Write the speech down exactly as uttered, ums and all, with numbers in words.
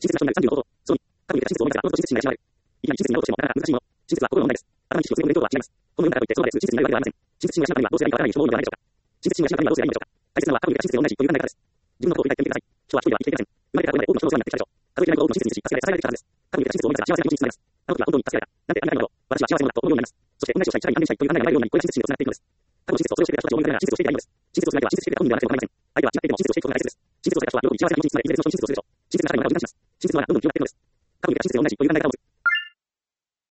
真実が生じること、そうに、過去に出た真実を見たが、もっと真実になりしまう。いきなり真実になろうとしても、なかなか難しいもの。真実は心の問題です。頭に意識を詰め込むとは違います。この世の中といってそうです。真実になるわけではありません。真実心が失うためにはどうすればいいかわからない人も多いのではないでしょうか。真実心が失うためにはどうすればいいのでしょうか。大切なのは過去に出た真実と同じという考え方です。自分のことを振り返ってみてください。人は一人では生きていけません。生まれたこれまで多くの人の世話になってきたでしょう。数えきれないほど多くの真実にし、助けられ、支えられてきたはずです。過去に出た真実を見たら幸せな気持ちになります。あの時は本当に助けられた。なんてありがたいもの。私は幸せ者だと思うようになります。そして同じ人をしたい、一番したいという考えがないようになり、これが真実心をつながっていくのです。過去の真実をそれをしてくれた人たちを思い出しながら真実をしていけばいいのです。真実をつなげば真実をしてくれた本人ではなくても構いません。相手は違っていても真実をしていくことが大切です。真実を伝えた人は喜び幸せな気持ちになり、いずれその真実をするでしょう。真実な社会の中でどんどん幸せな気持ちにつながり、いずれその真実をするでしょう。真実が社会の中で同じという考え方を持つ。